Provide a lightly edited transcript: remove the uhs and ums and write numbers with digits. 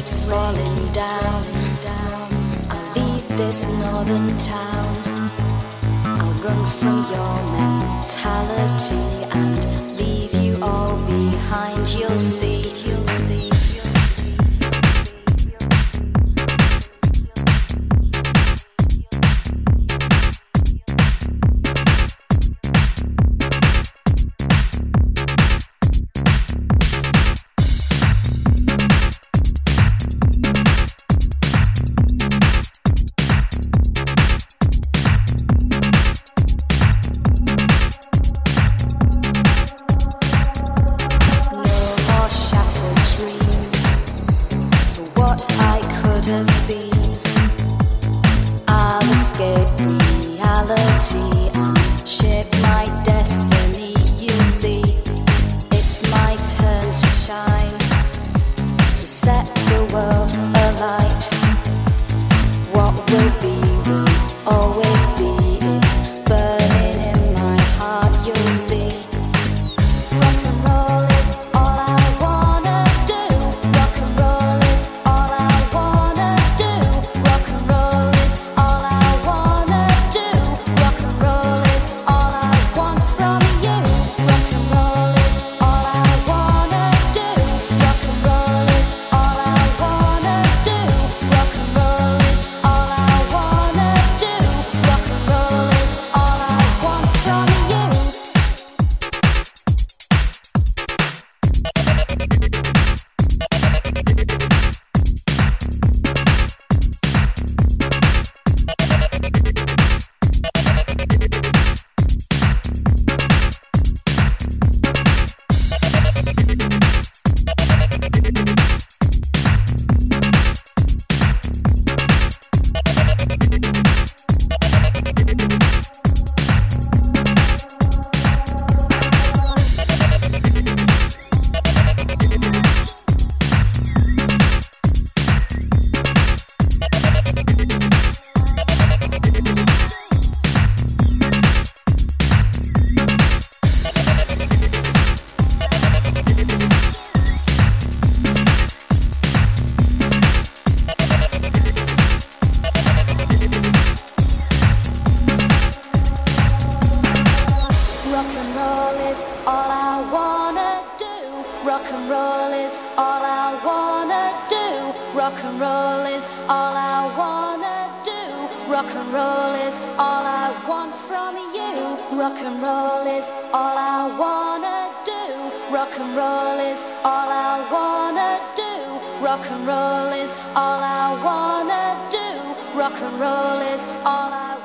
keeps falling down. I'll leave this northern town. I'll run from your mentality and leave you all behind. You'll see, you'll see. I'll escape reality and shape my destiny. You'll see, it's my turn to shine, to set the world alight. What will always be. It's burning in my heart. You'll see. Rock and roll is all I wanna do. Rock and roll is all I wanna do. Rock and roll is all I wanna do. Rock and roll is all I want from you. Rock and roll is all I wanna do. Rock and roll is all I wanna do. Rock and roll is all I wanna do. Rock and roll is all I want from you. Rock and roll is all I wanna do. Rock and roll is all I wanna do. Rock and roll is all I wanna do. Rock and roll is all I want from you. Rock and roll is all I wanna do. Rock and roll is all I wanna do. Rock and roll is all I wanna do. Rock and roll is all I